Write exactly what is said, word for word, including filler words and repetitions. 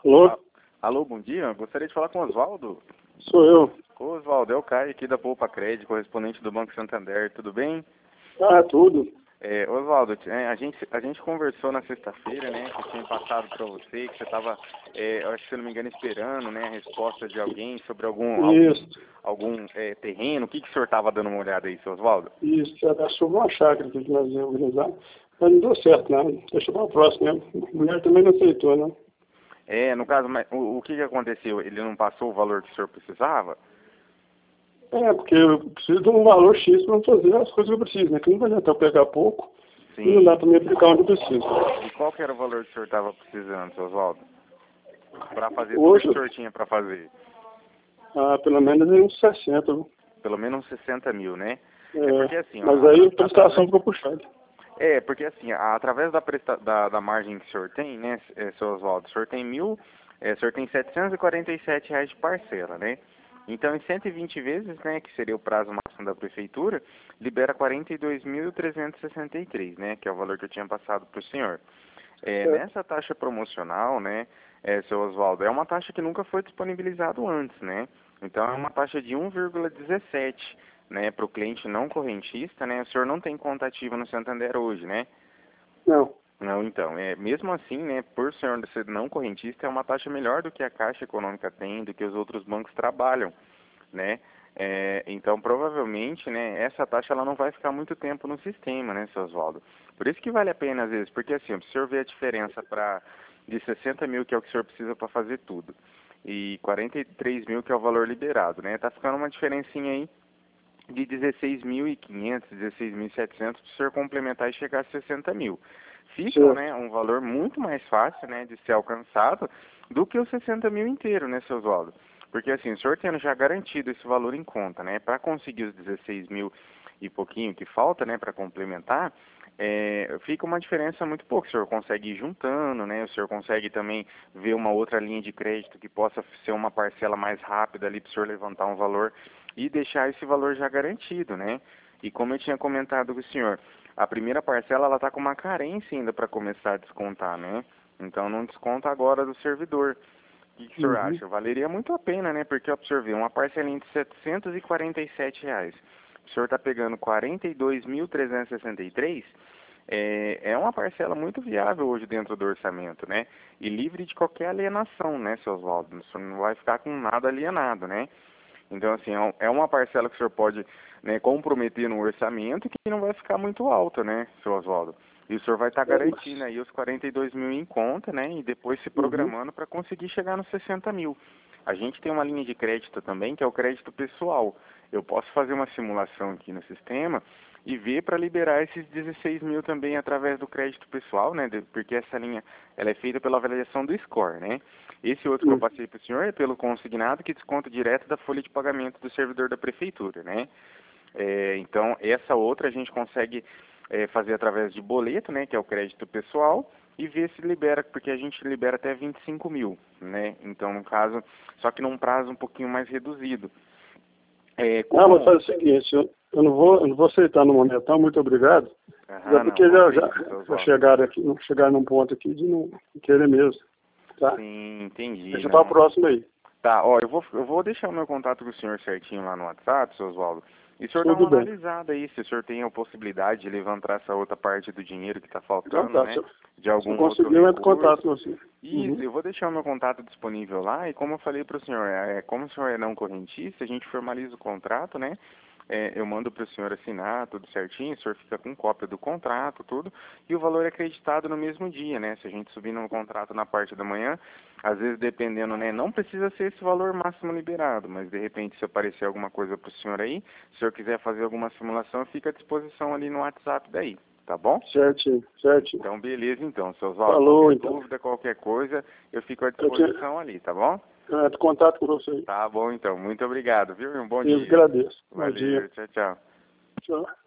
Alô? A- Alô, bom dia. Eu gostaria de falar com o Oswaldo. Sou eu. Ô, Oswaldo, é o Caio aqui da Poupa Crédito, correspondente do Banco Santander. Tudo bem? Ah, tudo. É, Oswaldo, é, a gente, a gente conversou na sexta-feira, né? Que eu tinha passado para você, que você estava, é, eu acho que se eu não me engano, esperando, né? A resposta de alguém sobre algum, algum, Isso, algum é, terreno. O que, que o senhor estava dando uma olhada aí, seu Oswaldo? isso. Já sobre uma chácara aqui que nós íamos organizar. Mas não deu certo, não. Deixa para o próximo mesmo. A mulher também não aceitou, né? É, no caso, mas o, o que, que aconteceu? Ele não passou o valor que o senhor precisava? É, porque eu preciso de um valor X para fazer as coisas que eu preciso, né? Que não vai adiantar eu pegar pouco e não Sim. dá para me aplicar onde eu preciso. E qual que era o valor que o senhor estava precisando, seu Oswaldo? Para fazer tudo Hoje, que o senhor tinha para fazer? ah, pelo menos é uns sessenta, viu? Pelo menos sessenta mil, né? É porque É, assim, ó, mas a- aí a a- prestação através, ficou puxada. é, porque assim, a- através da, presta, da, da margem que o senhor tem, né, é, seu Oswaldo, o senhor tem mil, é, o senhor tem setecentos e quarenta e sete reais de parcela, né? Então, em cento e vinte vezes, né, que seria o prazo máximo da prefeitura, libera quarenta e dois mil trezentos e sessenta e três, né, que é o valor que eu tinha passado para o senhor. É, Certo. nessa taxa promocional, né, é, seu Oswaldo, é uma taxa que nunca foi disponibilizado antes, né? Então é uma taxa de um vírgula dezessete, né, para o cliente não correntista, né? O senhor não tem conta ativa no Santander hoje, né? Não. Não, então, é, mesmo assim, né, por o senhor ser não correntista, é uma taxa melhor do que a Caixa Econômica tem, do que os outros bancos trabalham, né? É, então, provavelmente, né, essa taxa ela não vai ficar muito tempo no sistema, né, seu Oswaldo? Por isso que vale a pena, às vezes, porque assim, se o senhor vê a diferença para de sessenta mil, que é o que o senhor precisa para fazer tudo, e quarenta e três mil, que é o valor liberado, né? Tá ficando uma diferencinha aí de dezesseis mil e quinhentos, dezesseis mil e setecentos para o senhor complementar e chegar a sessenta mil. Fica, Certo. né, um valor muito mais fácil, né, de ser alcançado do que os sessenta mil inteiro, né, seu Oswaldo? Porque assim, o senhor tendo já garantido esse valor em conta, né, para conseguir os dezesseis mil e pouquinho que falta, né, para complementar, é, fica uma diferença muito pouco. O senhor consegue ir juntando, né, o senhor consegue também ver uma outra linha de crédito que possa ser uma parcela mais rápida ali para o senhor levantar um valor e deixar esse valor já garantido, né? E como eu tinha comentado com o senhor, a primeira parcela ela está com uma carência ainda para começar a descontar, né? Então não desconta agora do servidor. O que, que o senhor Uhum. acha? Valeria muito a pena, né? Porque eu observei uma parcelinha de setecentos e quarenta e sete reais. O senhor está pegando quarenta e dois mil trezentos e sessenta e três. É, é uma parcela muito viável hoje dentro do orçamento, né? E livre de qualquer alienação, né, seu Oswaldo? O senhor não vai ficar com nada alienado, né? Então, assim, é um- é uma parcela que o senhor pode, né, comprometer no orçamento que não vai ficar muito alta, né, seu Oswaldo? E o senhor vai estar É, mas... garantindo aí os quarenta e dois mil em conta, né, e depois se Uhum. programando para conseguir chegar nos sessenta mil. A gente tem uma linha de crédito também, que é o crédito pessoal. Eu posso fazer uma simulação aqui no sistema e ver para liberar esses dezesseis mil também através do crédito pessoal, né, de- porque essa linha ela é feita pela avaliação do score, né? Esse outro que eu Uhum. passei para o senhor é pelo consignado, que desconta direto da folha de pagamento do servidor da prefeitura, né? É, então, essa outra a gente consegue é, fazer através de boleto, né, que é o crédito pessoal, e ver se libera, porque a gente libera até vinte e cinco mil, né? Então, no caso, só que num prazo um pouquinho mais reduzido. É, Não, mas como... faz o seguinte, eu, eu não vou, eu não vou aceitar no momento, tá? Muito obrigado. Já Aham, não, porque já, já, compreendo, seu já Oswaldo. chegaram aqui, não chegaram num ponto aqui de não querer mesmo, tá? Sim, entendi, Deixa para o não. próximo aí. Tá, ó, eu vou, eu vou deixar o meu contato com o senhor certinho lá no WhatsApp, seu Oswaldo. E o senhor dá Tudo uma bem. analisada aí, se o senhor tem a possibilidade de levantar essa outra parte do dinheiro que está Então faltando, tá, se né? eu, De se eu algum outro conseguir, eu entro em contato recurso. com você. Isso, Uhum. eu vou deixar o meu contato disponível lá e como eu falei para o senhor, é, como o senhor é não correntista, a gente formaliza o contrato, né? É, eu mando para o senhor assinar tudo certinho, o senhor fica com cópia do contrato, tudo, e o valor é acreditado no mesmo dia, né? Se a gente subir no contrato na parte da manhã, às vezes dependendo, né? Não precisa ser esse valor máximo liberado, mas de repente se aparecer alguma coisa para o senhor aí, se o senhor quiser fazer alguma simulação, fica à disposição ali no WhatsApp daí, tá bom? Certinho, certinho. Então, beleza então, seu Oswaldo. Falou, Qualquer então. dúvida, qualquer coisa, eu fico à Eu tinha, disposição ali, tá bom? eu entro em contato com você aí. Tá bom então. Muito obrigado, viu? Um bom Eu dia. agradeço. Bom dia. Valeu, tchau, tchau. Tchau.